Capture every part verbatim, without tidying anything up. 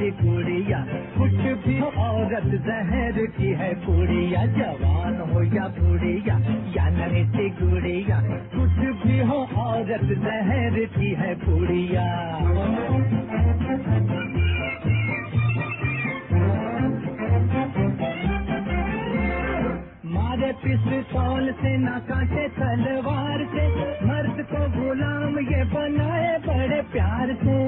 सी गुड़िया, कुछ भी हो औरत जहर की है गुड़िया, जवान हो या बुढ़िया या नन्ही सी गुड़िया, कुछ भी हो औरत जहर की है गुड़िया। मारे पिस्तौल से ना काटे तलवार से, मर्द को गुलाम ये बनाए बड़े प्यार से।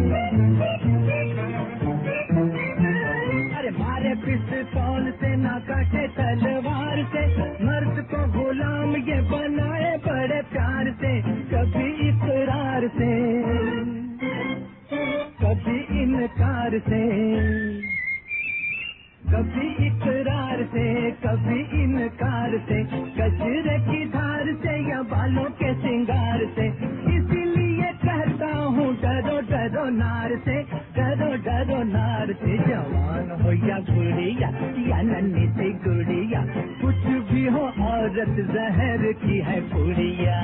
अरे मारे पिस्तौल से ना काटे तलवार से, मर्द को गुलाम ये बनाए बड़े प्यार से। कभी इकरार से कभी इनकार से, कभी इकरार से कभी इनकार से, गजरे की धार से या बालों के सिंगार से। इसीलिए कहता हूँ डरो डरो नार से, डरो डरो नार से। जवान हो या गुड़िया या नन्ही सी गुड़िया, कुछ भी हो औरत जहर की है गुड़िया।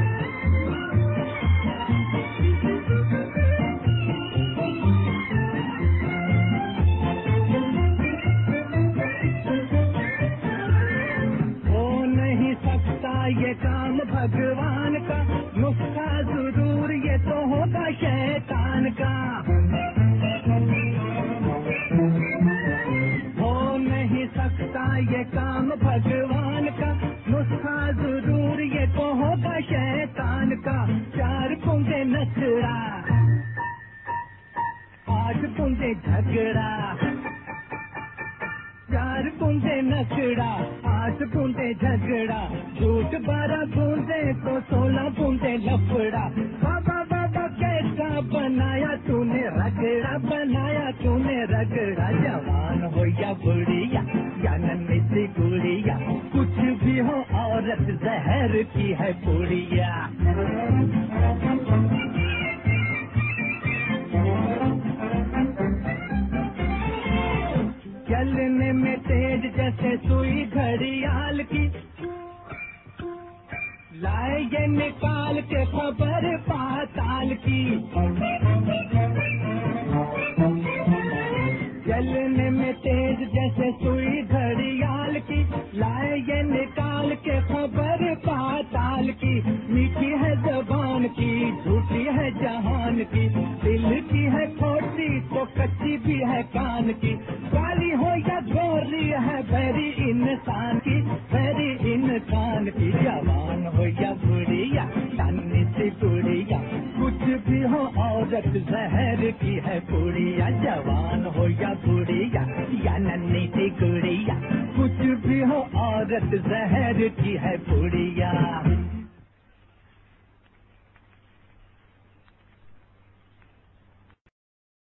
ये काम भगवान का, नुस्खा जरूर ये तो होगा शैतान का। हो नहीं सकता ये काम भगवान का, नुस्खा जरूर ये तो होगा शैतान का। चार बूंदे नखरा, आठ बूंदे झगड़ा, चार बूंदे नखड़ा आठ बूंदे झगड़ा, झूठ बारह बूंदे तो सोलह बूंदे लफड़ा। बाबा बाबा कैसा बनाया तूने रगड़ा, बनाया तूने रगड़ा। जवान हो या बुढ़िया या नन्ही सी गुड़िया, कुछ भी हो औरत जहर की है गुड़िया। चलने में तेज जैसे सुई घड़ियाल की, लाए ये निकाल के खबर पाताल की। चलने में तेज जैसे सुई घड़ियाल की, लाए ये निकाल के खबर पाताल की। मीठी है जबान की, झूठी है जहान की, दिल की है खोटी तो कच्ची भी है कान की। काली हो या गोरी है भरी इंसान की, भरी इंसान की। जवान हो या बुढ़िया नन्ही सी गुड़िया, कुछ भी हो औरत जहर की है गुड़िया। जवान हो या बुढ़िया या नन्ही सी गुड़िया, कुछ भी हो औरत जहर की है गुड़िया।